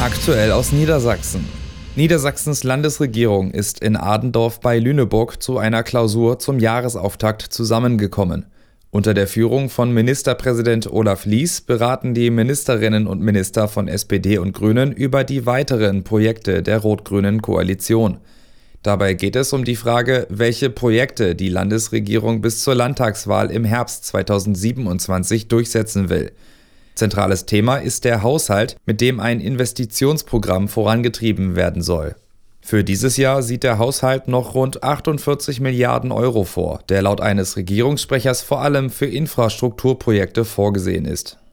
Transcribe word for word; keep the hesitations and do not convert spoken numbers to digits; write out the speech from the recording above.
Aktuell aus Niedersachsen. Niedersachsens Landesregierung ist in Adendorf bei Lüneburg zu einer Klausur zum Jahresauftakt zusammengekommen. Unter der Führung von Ministerpräsident Olaf Lies beraten die Ministerinnen und Minister von S P D und Grünen über die weiteren Projekte der rot-grünen Koalition. Dabei geht es um die Frage, welche Projekte die Landesregierung bis zur Landtagswahl im Herbst zweitausendsiebenundzwanzig durchsetzen will. Zentrales Thema ist der Haushalt, mit dem ein Investitionsprogramm vorangetrieben werden soll. Für dieses Jahr sieht der Haushalt noch rund achtundvierzig Milliarden Euro vor, der laut eines Regierungssprechers vor allem für Infrastrukturprojekte vorgesehen ist.